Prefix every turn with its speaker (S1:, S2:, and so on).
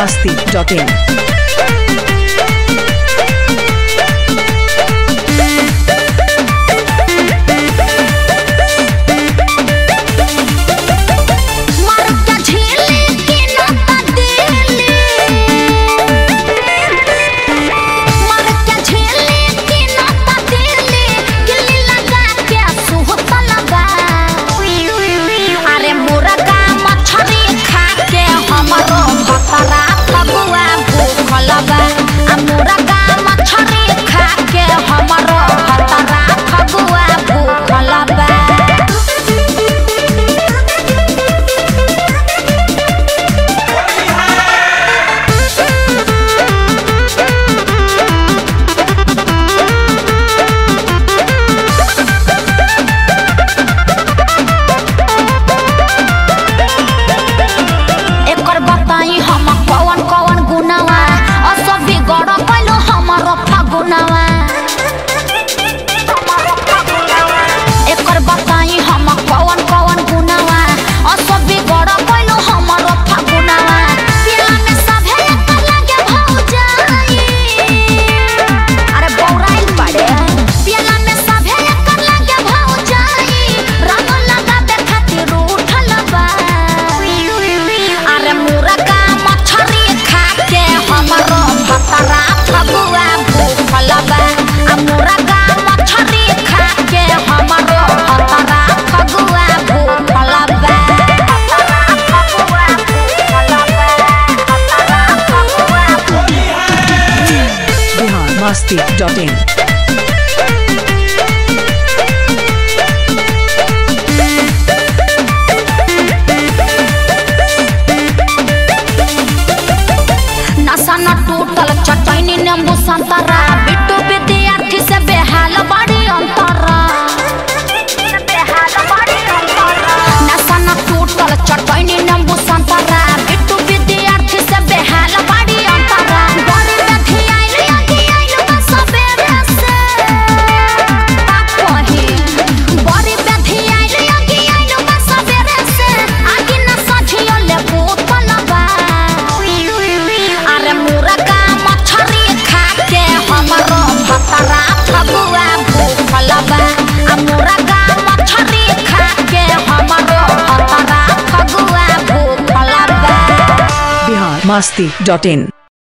S1: biharmasti.in biharmasti.in
S2: नशा न टूटल चटनी नींबू संतरा बिट्टू विद्यार्थी से बेहाल बड़ी अंतरा नशा न टूटल चटनी नींबू संतरा बिट्टू विद्यार्थी से बेहाल बड़ी अंतरा बड़ी बेधी आइल आगे आइल का सबेरे से आपही बड़ी बेधी आइल आगे आइल का सबेरे से आगे न सझियो ले बोतलबा अरे मुर्गा मछरी खा के हमरो भतरा फगुआ भूखलबा आ मुर्गा मछरी खा के हमरो भतरा फगुआ भूखलबा
S1: biharmasti.in